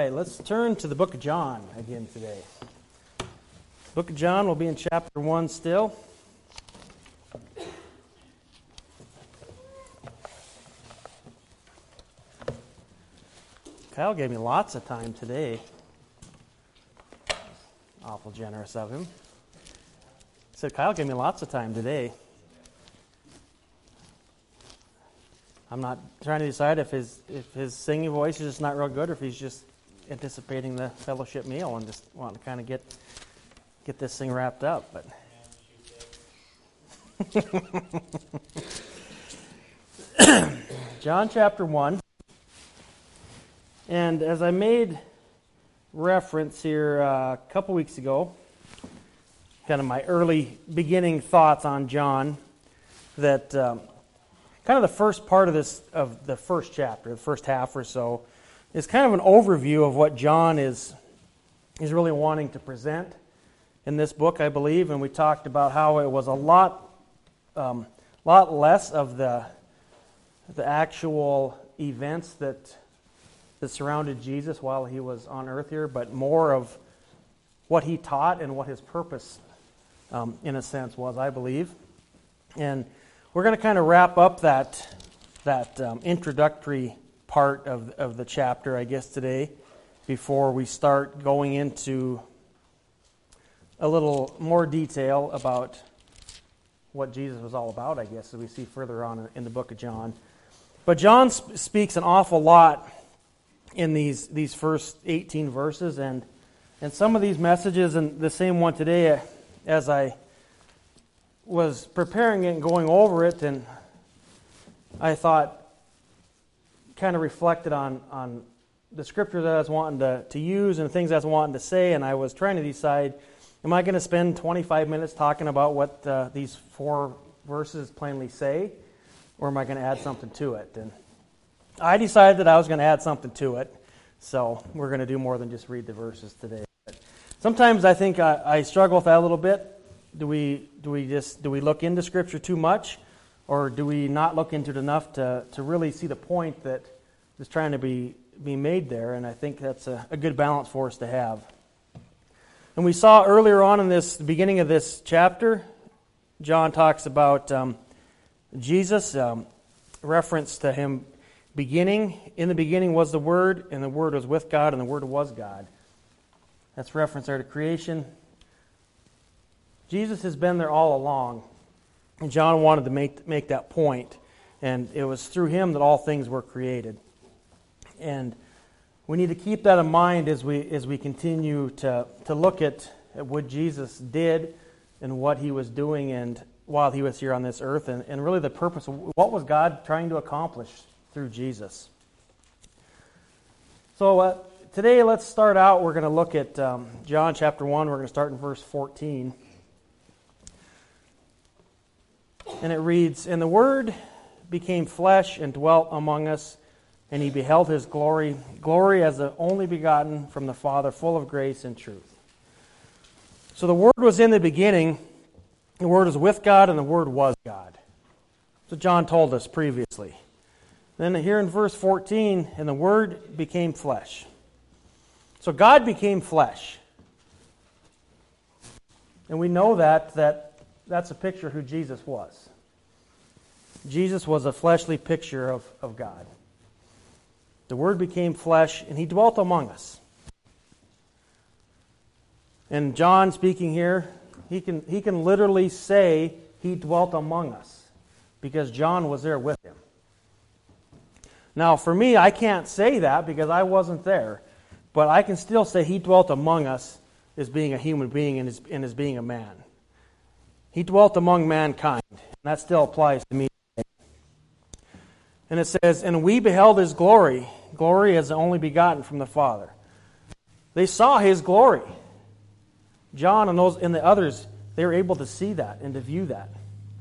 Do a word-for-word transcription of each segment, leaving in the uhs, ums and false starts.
right, let's turn to the book of John again today. Book of John will be in chapter one still. Kyle gave me lots of time today. Awful generous of him. He said, Kyle gave me lots of time today. I'm not trying to decide if his if his singing voice is just not real good or if he's just anticipating the fellowship meal and just wanting to kind of get get this thing wrapped up. But John chapter one. And as I made reference here uh, a couple weeks ago, kind of my early beginning thoughts on John, that um, kind of the first part of this, of the first chapter, the first half or so, is kind of an overview of what John is is really wanting to present in this book, I believe. And we talked about how it was a lot, um, lot less of the the actual events that that surrounded Jesus while he was on earth here, but more of what he taught and what his purpose, um, in a sense, was, I believe. And we're going to kind of wrap up that that um, introductory part of of the chapter, I guess, today, before we start going into a little more detail about what Jesus was all about, I guess, as we see further on in the book of John. But John sp- speaks an awful lot in these these first eighteen verses, and and some of these messages, and the same one today, as I was preparing it and going over it, and I thought, kind of reflected on, on the scripture that I was wanting to, to use and things I was wanting to say, and I was trying to decide, am I going to spend twenty-five minutes talking about what uh, these four verses plainly say, or am I going to add something to it? And I decided that I was going to add something to it, so we're going to do more than just read the verses today. But sometimes I think I, I struggle with that a little bit. Do we do we just do we look into Scripture too much, or do we not look into it enough to, to really see the point that is trying to be, be made there? And I think that's a, a good balance for us to have. And we saw earlier on in this the beginning of this chapter, John talks about um, Jesus, um, reference to him beginning. In the beginning was the Word, and the Word was with God, and the Word was God. That's reference there to creation. Jesus has been there all along, and John wanted to make make that point, and it was through him that all things were created. And we need to keep that in mind as we as we continue to, to look at, at what Jesus did and what he was doing and while he was here on this earth, and, and really the purpose of what was God trying to accomplish through Jesus. So uh, today let's start out, we're going to look at um, John chapter one, we're going to start in verse fourteen. And it reads, "And the Word became flesh and dwelt among us, and he beheld his glory, glory as the only begotten from the Father, full of grace and truth." So the Word was in the beginning, the Word was with God, and the Word was God. So John told us previously. Then here in verse fourteen, "And the Word became flesh." So God became flesh. And we know that, that that's a picture of who Jesus was. Jesus was a fleshly picture of, of God. The Word became flesh, and he dwelt among us. And John speaking here, he can he can literally say he dwelt among us, because John was there with him. Now, for me, I can't say that because I wasn't there, but I can still say he dwelt among us as being a human being and as, and as being a man. He dwelt among mankind, and that still applies to me. And it says, "And we beheld his glory, glory as the only begotten from the Father." They saw his glory. John and those and the others, they were able to see that and to view that.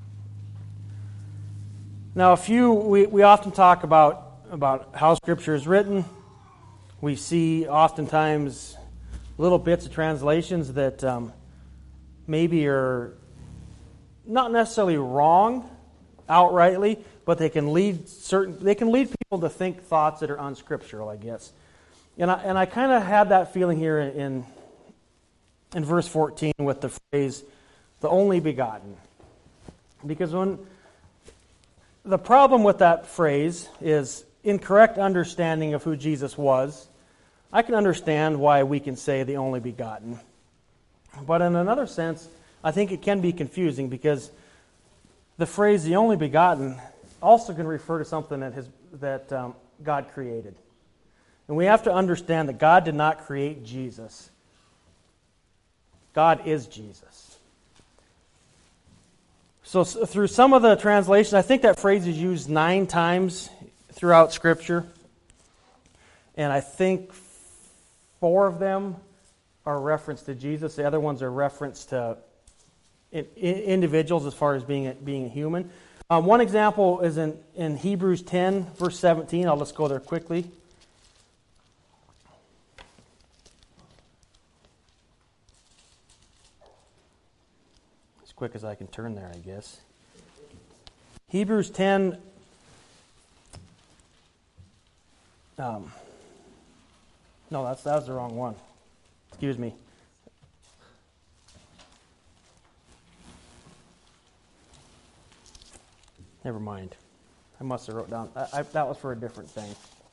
Now, a few we, we often talk about about how Scripture is written. We see oftentimes little bits of translations that um, maybe are not necessarily wrong outrightly, but they can lead certain they can lead people to think thoughts that are unscriptural, I guess. And I, and I kind of had that feeling here in, in verse fourteen with the phrase, the only begotten. Because when the problem with that phrase is incorrect understanding of who Jesus was. I can understand why we can say the only begotten. But in another sense, I think it can be confusing because the phrase the only begotten also can refer to something that, his, that um, God created. And we have to understand that God did not create Jesus. God is Jesus. So through some of the translations, I think that phrase is used nine times throughout Scripture. And I think four of them are reference to Jesus. The other ones are reference to in, in, individuals as far as being a, being a human. Um, one example is in, in Hebrews ten, verse seventeen. I'll just go there quickly. As quick as I can turn there, I guess. Hebrews ten... Um, no, that's that was the wrong one. Excuse me. Never mind. I must have wrote down. I, I, that was for a different thing.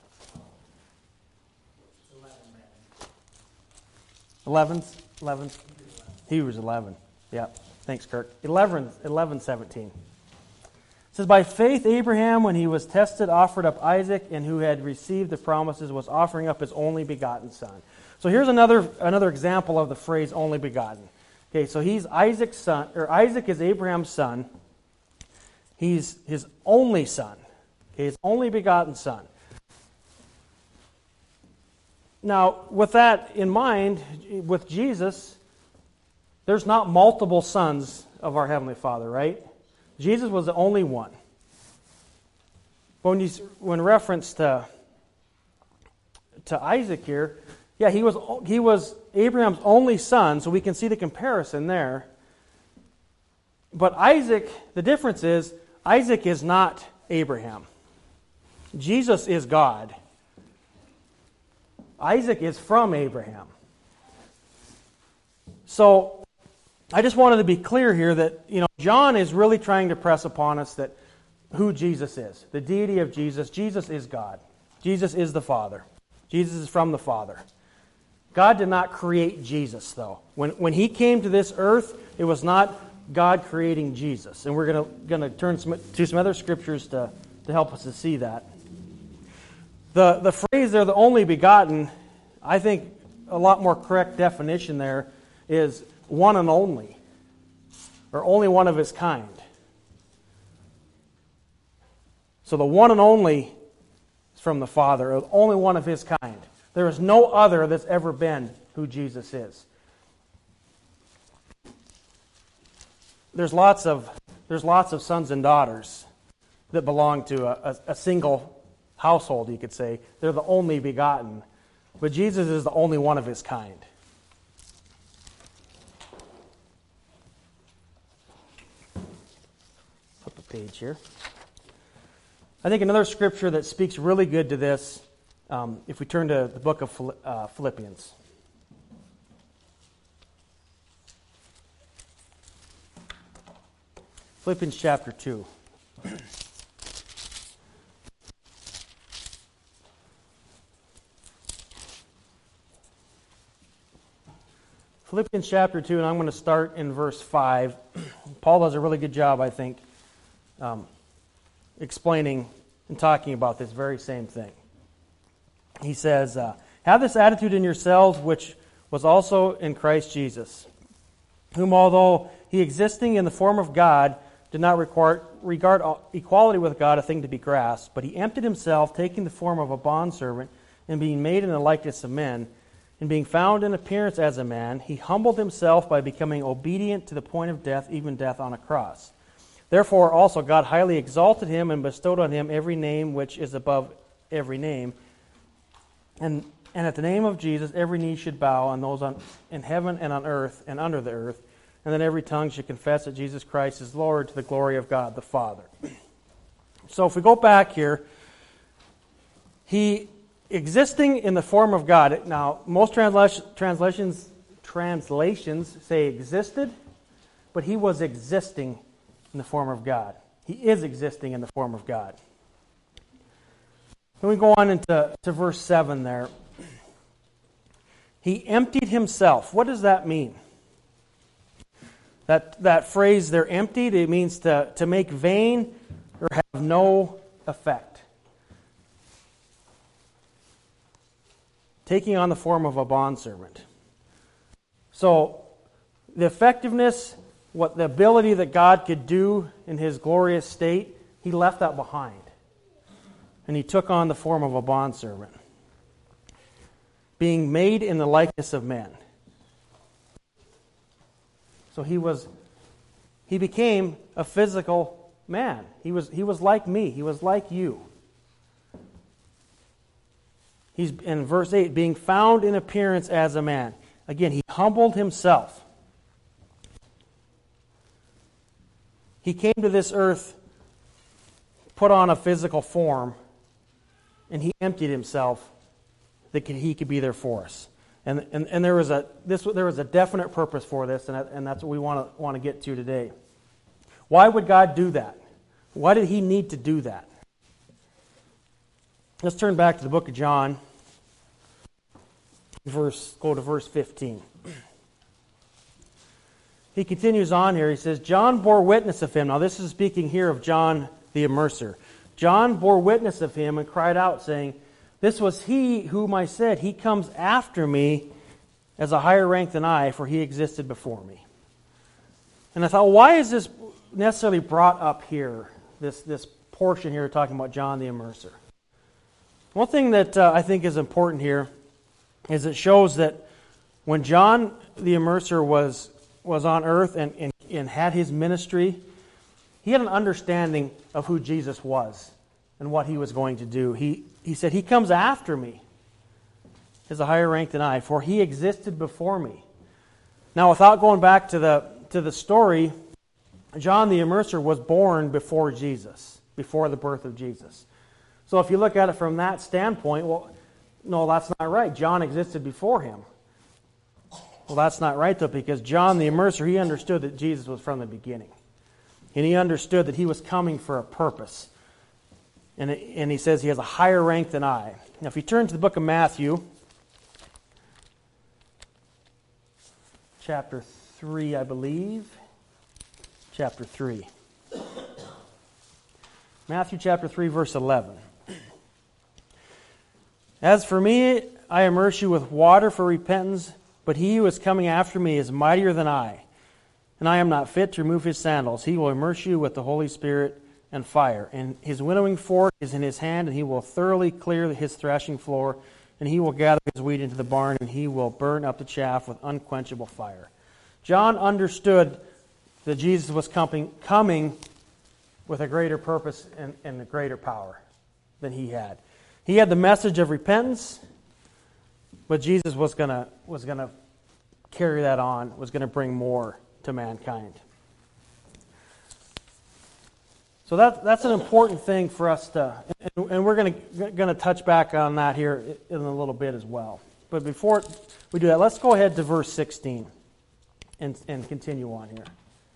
Eleventh, eleventh. Hebrews eleven. Yeah. Thanks, Kirk. Eleven, eleven, seventeen. It says, by faith Abraham, when he was tested, offered up Isaac, and who had received the promises was offering up his only begotten son. So here's another another example of the phrase only begotten. Okay, so he's Isaac's son, or Isaac is Abraham's son. He's his only son. Okay, his only begotten son. Now, with that in mind, with Jesus, there's not multiple sons of our Heavenly Father, right? Jesus was the only one. When you when reference to to Isaac here, yeah, he was he was Abraham's only son, so we can see the comparison there. But Isaac, the difference is Isaac is not Abraham. Jesus is God. Isaac is from Abraham. So I just wanted to be clear here that, you know, John is really trying to press upon us that who Jesus is, the deity of Jesus. Jesus is God. Jesus is the Father. Jesus is from the Father. God did not create Jesus, though. When when He came to this earth, it was not God creating Jesus. And we're going to going to turn some, to some other scriptures to, to help us to see that. The, the phrase there, the only begotten, I think a lot more correct definition there is one and only, or only one of his kind. So the one and only is from the Father, or only one of his kind. There is no other that's ever been who Jesus is. There's lots of there's lots of sons and daughters that belong to a, a, a single household, you could say. They're the only begotten. But Jesus is the only one of his kind. Flip the page here. I think another scripture that speaks really good to this, um, if we turn to the book of uh, Philippians. Philippians chapter two. Philippians chapter two, and I'm going to start in verse five. Paul does a really good job, I think, um, explaining and talking about this very same thing. He says, uh, have this attitude in yourselves, which was also in Christ Jesus, whom although he existing in the form of God, did not require, regard equality with God a thing to be grasped, but he emptied himself, taking the form of a bondservant, and being made in the likeness of men, and being found in appearance as a man, he humbled himself by becoming obedient to the point of death, even death on a cross. Therefore also God highly exalted him and bestowed on him every name which is above every name. And, and at the name of Jesus every knee should bow, on those on, in heaven and on earth and under the earth, and then every tongue should confess that Jesus Christ is Lord, to the glory of God the Father. So if we go back here, he existing in the form of God. Now, most translation, translations translations say existed, but he was existing in the form of God. He is existing in the form of God. Then we go on into to verse seven there. He emptied himself. What does that mean? That that phrase there, emptied, it means to, to make vain or have no effect. Taking on the form of a bondservant. So, the effectiveness, what the ability that God could do in his glorious state, he left that behind. And he took on the form of a bondservant. Being made in the likeness of men. So he was, he became a physical man. He was, he was like me. He was like you. He's in verse eight, being found in appearance as a man. Again, he humbled himself. He came to this earth, put on a physical form, and he emptied himself that he could be there for us. And, and and there was a this there was a definite purpose for this, and and that's what we want to want to get to today. Why would God do that? Why did he need to do that? Let's turn back to the book of John. Verse go to verse fifteen. He continues on here. He says, John bore witness of him. Now this is speaking here of John the Immerser. John bore witness of him and cried out, saying, this was he whom I said, he comes after me as a higher rank than I, for he existed before me. And I thought, why is this necessarily brought up here, this, this portion here talking about John the Immerser? One thing that uh, I think is important here is it shows that when John the Immerser was, was on earth and, and, and had his ministry, he had an understanding of who Jesus was and what he was going to do. He He said, he comes after me as a higher rank than I, for he existed before me. Now, without going back to the to the story, John the Immerser was born before Jesus, before the birth of Jesus. So if you look at it from that standpoint, well, no, that's not right. John existed before him. Well, that's not right, though, because John the Immerser, he understood that Jesus was from the beginning. And he understood that he was coming for a purpose. And, it, and he says he has a higher rank than I. Now, if you turn to the book of Matthew, chapter three, I believe. Chapter three. Matthew chapter three, verse eleven. As for me, I immerse you with water for repentance, but he who is coming after me is mightier than I, and I am not fit to remove his sandals. He will immerse you with the Holy Spirit and fire. And his winnowing fork is in his hand, and he will thoroughly clear his threshing floor, and he will gather his wheat into the barn, and he will burn up the chaff with unquenchable fire. John understood that Jesus was coming, coming with a greater purpose and, and a greater power than he had. He had the message of repentance, but Jesus was gonna was gonna carry that on, was gonna bring more to mankind. So that, that's an important thing for us to, and, and we're going to going to touch back on that here in a little bit as well. But before we do that, let's go ahead to verse sixteen and, and continue on here.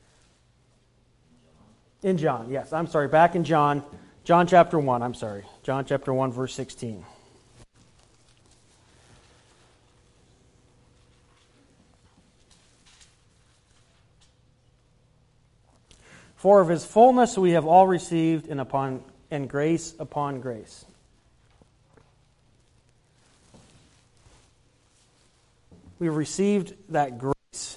In John, yes, I'm sorry, back in John, John chapter one, I'm sorry, John chapter one, verse sixteen. For of his fullness we have all received, and upon and grace upon grace. We've received that grace.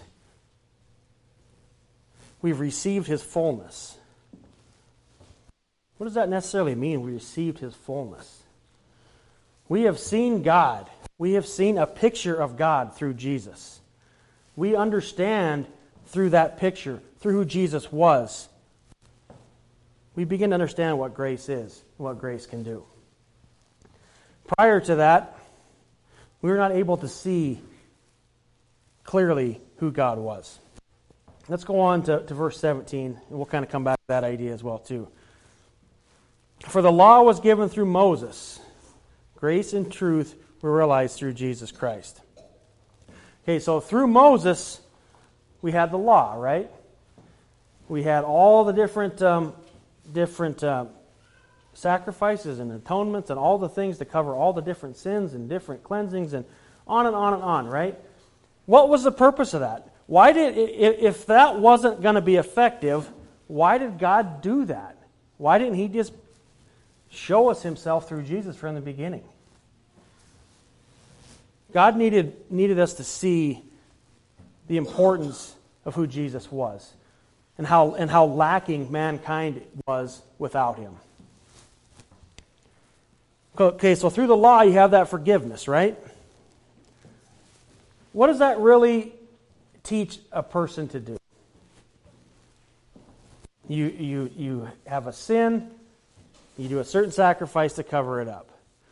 We've received his fullness. What does that necessarily mean, we received his fullness? We have seen God. We have seen a picture of God through Jesus. We understand through that picture, through who Jesus was, we begin to understand what grace is, what grace can do. Prior to that, we were not able to see clearly who God was. Let's go on to, to verse seventeen, and we'll kind of come back to that idea as well, too. For the law was given through Moses. Grace and truth were realized through Jesus Christ. Okay, so through Moses, we had the law, right? We had all the different um, different uh, sacrifices and atonements and all the things to cover all the different sins and different cleansings and on and on and on, right? What was the purpose of that? Why did, if that wasn't going to be effective, why did God do that? Why didn't He just show us Himself through Jesus from the beginning? God needed, needed us to see the importance of who Jesus was and how, and how lacking mankind was without Him. Okay, so through the law you have that forgiveness, right? What does that really teach a person to do? You, you, you have a sin, you do a certain sacrifice to cover it up.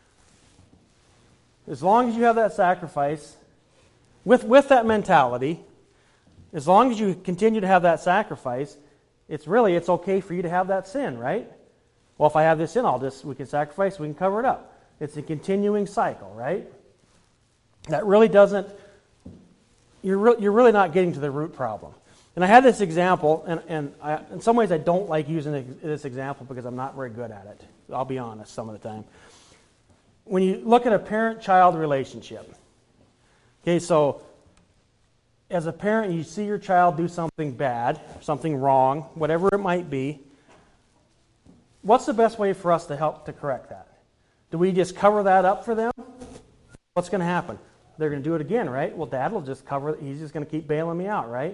As long as you have that sacrifice, with, with that mentality, as long as you continue to have that sacrifice, it's really, it's okay for you to have that sin, right? Well, if I have this sin, I'll just, we can sacrifice, we can cover it up. It's a continuing cycle, right? That really doesn't, you're, re, you're really not getting to the root problem. And I had this example, and, and I, in some ways I don't like using this example because I'm not very good at it. I'll be honest some of the time. When you look at a parent-child relationship, okay, so as a parent, you see your child do something bad, something wrong, whatever it might be. What's the best way for us to help to correct that? Do we just cover that up for them? What's going to happen? They're going to do it again, right? Well, Dad will just cover it. He's just going to keep bailing me out, right?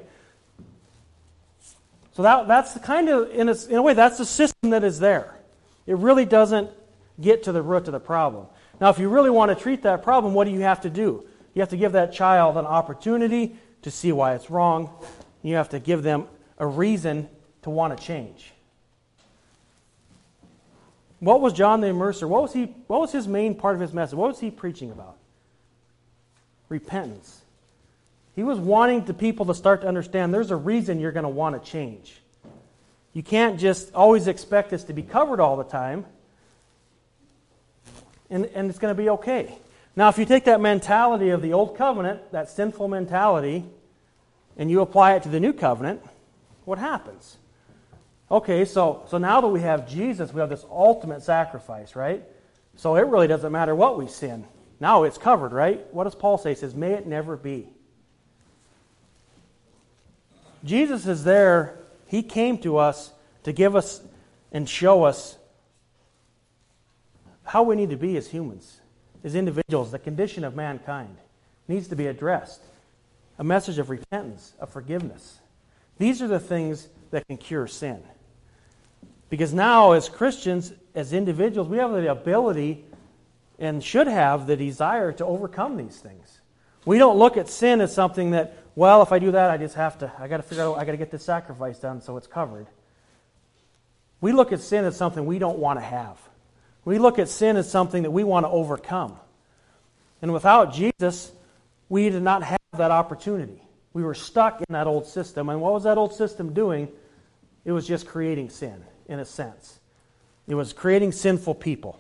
So that that's the kind of, in a, in a way, that's the system that is there. It really doesn't get to the root of the problem. Now, if you really want to treat that problem, what do you have to do? You have to give that child an opportunity to see why it's wrong. You have to give them a reason to want to change. What was John the Immerser? What was he? What was his main part of his message? What was he preaching about? Repentance. He was wanting the people to start to understand there's a reason you're going to want to change. You can't just always expect this to be covered all the time, and, and it's going to be okay. Now, if you take that mentality of the old covenant, that sinful mentality, and you apply it to the new covenant, what happens? Okay, so, so now that we have Jesus, we have this ultimate sacrifice, right? So it really doesn't matter what we sin. Now it's covered, right? What does Paul say? He says, may it never be. Jesus is there. He came to us to give us and show us how we need to be as humans, as individuals. The condition of mankind needs to be addressed. A message of repentance, of forgiveness. These are the things that can cure sin. Because now, as Christians, as individuals, we have the ability and should have the desire to overcome these things. We don't look at sin as something that, well, if I do that, I just have to, I got to figure out, I got to get this sacrifice done so it's covered. We look at sin as something we don't want to have. We look at sin as something that we want to overcome. And without Jesus, we did not have that opportunity. We were stuck in that old system. And what was that old system doing? It was just creating sin, in a sense. It was creating sinful people.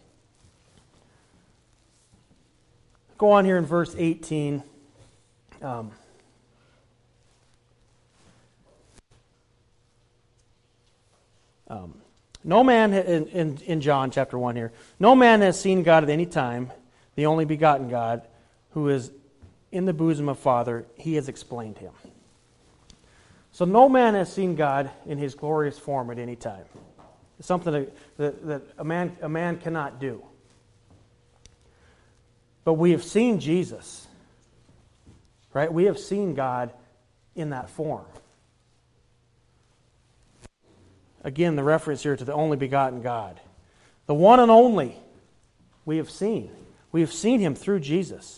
Go on here in verse eighteen. Um, um, no man, in, in, in John chapter one here, no man has seen God at any time, the only begotten God, who is in the bosom of Father, He has explained Him. So no man has seen God in His glorious form at any time. It's something that, that, that a man a man cannot do. But we have seen Jesus, right? We have seen God in that form. Again, the reference here to the only begotten God. The one and only we have seen. We have seen Him through Jesus.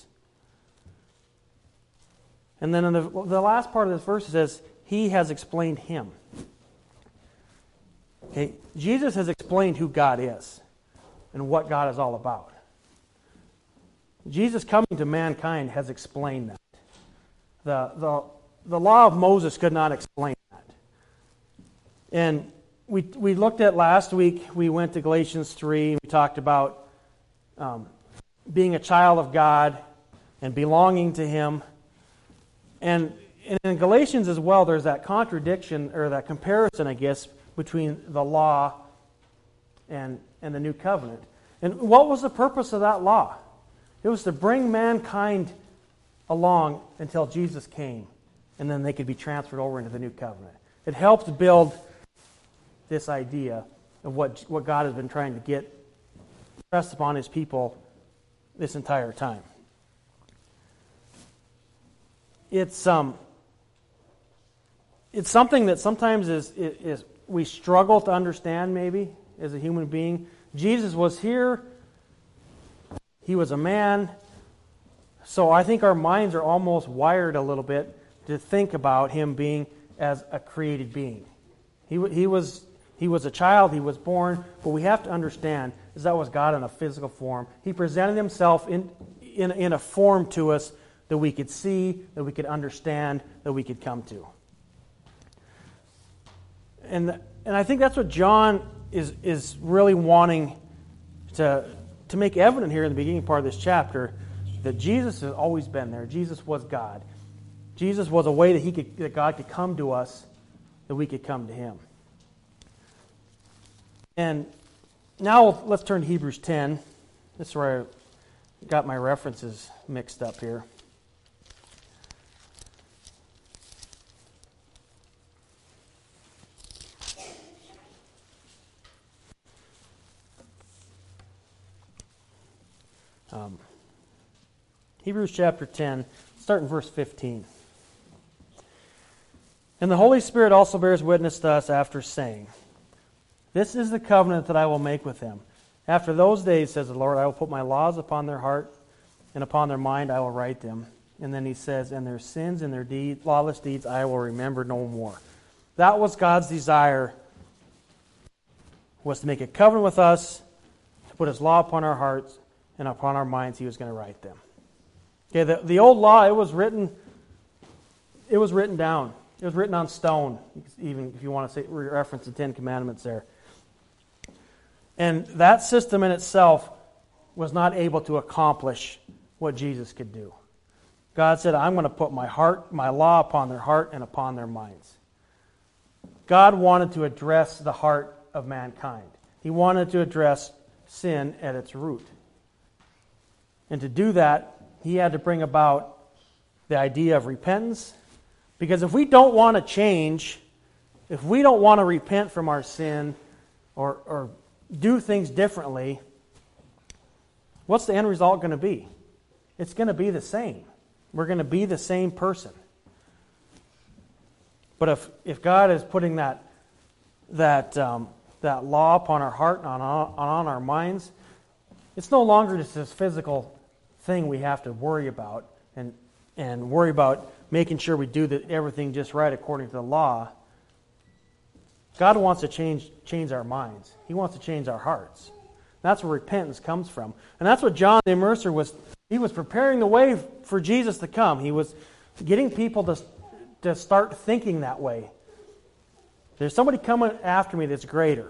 And then in the, the last part of this verse it says, He has explained Him. Okay, Jesus has explained who God is and what God is all about. Jesus coming to mankind has explained that. The, the, the law of Moses could not explain that. And we we looked at last week, we went to Galatians three, we talked about um, being a child of God and belonging to Him. And in Galatians as well, there's that contradiction, or that comparison, I guess, between the law and, and the new covenant. And what was the purpose of that law? It was to bring mankind along until Jesus came, and then they could be transferred over into the new covenant. It helped build this idea of what, what God has been trying to get pressed upon His people this entire time. It's um, it's something that sometimes is, is we struggle to understand, maybe, as a human being. Jesus was here. He was a man. So I think our minds are almost wired a little bit to think about Him being as a created being. He, he was he was a child, He was born, but we have to understand is that was God in a physical form. He presented Himself in, in, in a form to us that we could see, that we could understand, that we could come to. And and I think that's what John is is really wanting to to make evident here in the beginning part of this chapter, that Jesus has always been there. Jesus was God. Jesus was a way that he could that God could come to us, that we could come to Him. And now let's turn to Hebrews ten. This is where I got my references mixed up here. Um, Hebrews chapter ten, start in verse fifteen. And the Holy Spirit also bears witness to us after saying, "This is the covenant that I will make with them. After those days, says the Lord, I will put my laws upon their heart, and upon their mind I will write them." And then he says, "And their sins and their deed, lawless deeds I will remember no more." That was God's desire, was to make a covenant with us, to put His law upon our hearts, and upon our minds He was going to write them. Okay, the, the old law, it was written, it was written down. It was written on stone, even if you want to say, reference the Ten Commandments there. And that system in itself was not able to accomplish what Jesus could do. God said, "I'm going to put my heart, my law upon their heart and upon their minds." God wanted to address the heart of mankind. He wanted to address sin at its root. And to do that, He had to bring about the idea of repentance. Because if we don't want to change, if we don't want to repent from our sin or, or do things differently, what's the end result going to be? It's going to be the same. We're going to be the same person. But if if God is putting that that um, that law upon our heart and on, on our minds, it's no longer just this physical thing we have to worry about and and worry about making sure we do the, everything just right according to the law. God wants to change change our minds. He wants to change our hearts. That's where repentance comes from. And that's what John the Immerser was. He was preparing the way for Jesus to come. He was getting people to, to start thinking that way. There's somebody coming after me that's greater.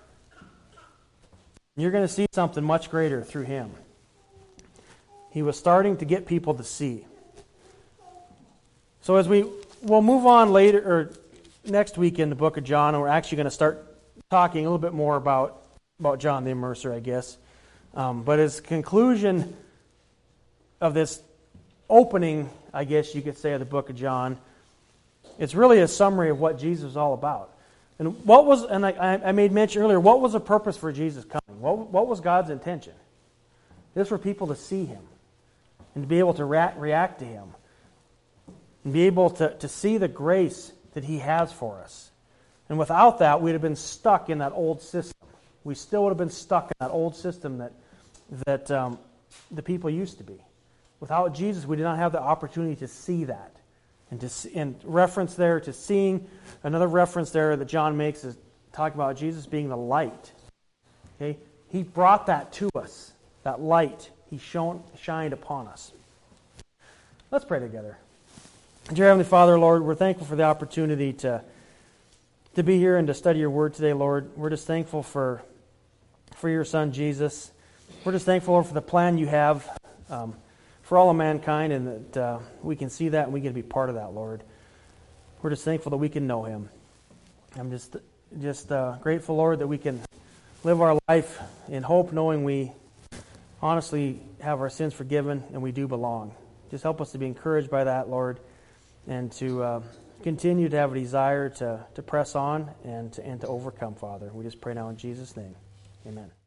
You're going to see something much greater through Him. He was starting to get people to see. So as we we'll move on later or next week in the book of John, and we're actually going to start talking a little bit more about about John the Immerser, I guess. Um, but his conclusion of this opening, I guess you could say, of the book of John, it's really a summary of what Jesus is all about. And what was, and I, I made mention earlier, what was the purpose for Jesus coming? What, what was God's intention? It was for people to see Him and to be able to react, react to Him and be able to, to see the grace that He has for us. And without that, we'd have been stuck in that old system. We still would have been stuck in that old system that that um, the people used to be. Without Jesus, we did not have the opportunity to see that. And to see, and reference there to seeing, another reference there that John makes is talking about Jesus being the light. Okay, He brought that to us, that light. He shone, shined upon us. Let's pray together. Dear Heavenly Father, Lord, we're thankful for the opportunity to to be here and to study Your Word today, Lord. We're just thankful for for Your Son, Jesus. We're just thankful, Lord, for the plan you have um, for all of mankind, and that uh, we can see that and we get to be part of that, Lord. We're just thankful that we can know Him. I'm just just uh, grateful, Lord, that we can live our life in hope, knowing we honestly have our sins forgiven and we do belong. Just help us to be encouraged by that, Lord, and to uh, continue to have a desire to, to press on and to, and to overcome, Father. We just pray now in Jesus' name. Amen.